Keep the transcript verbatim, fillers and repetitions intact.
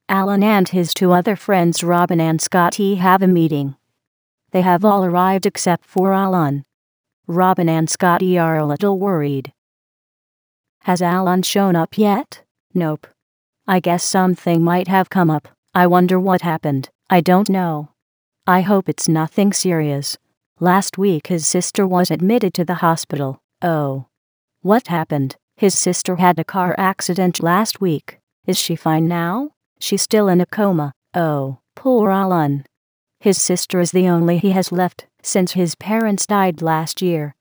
Alan and his two other friends Robin and Scotty have a meeting. They have all arrived except for Alan. Robin and Scotty are a little worried. Has Alan shown up yet? Nope. I guess something might have come up. I wonder what happened. I don't know. I hope it's nothing serious. Last week his sister was admitted to the hospital. Oh. What happened? His sister had a car accident last week. Is she fine now? She's still in a coma. Oh, poor Alan. His sister is the only he has left since his parents died last year.